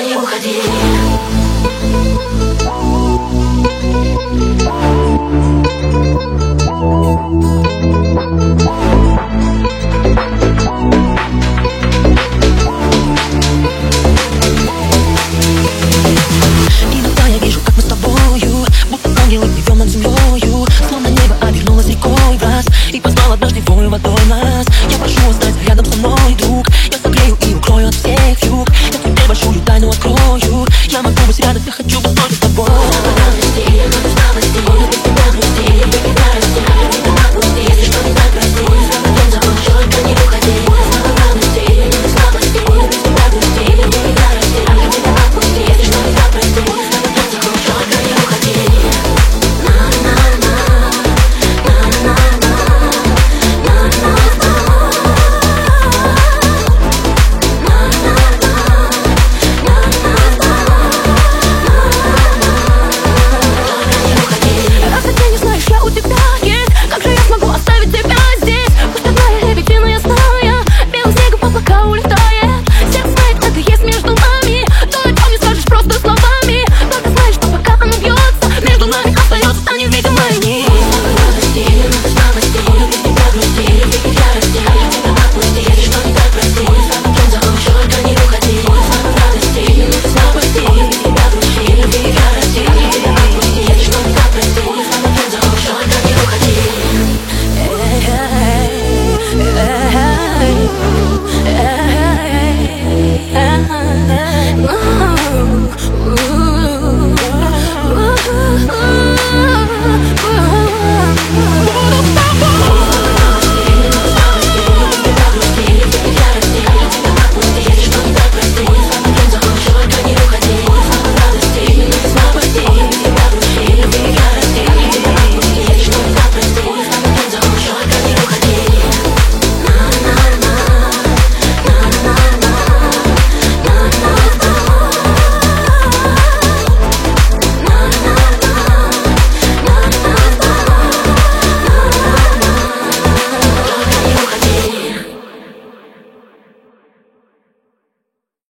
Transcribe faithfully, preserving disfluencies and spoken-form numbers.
не уходи. Иногда я вижу, как мы с тобою, будто ангелы плывем над землею, словно небо обернулось рекой в раз и позвал однажды вою водой нас. Я прошу, останься рядом со мной, друг. Я согрею и укрою от всех юг. Я тебе большую тайну открою. Я могу быть рядом, я хочу быть только с тобой. Ooh, ooh, ooh.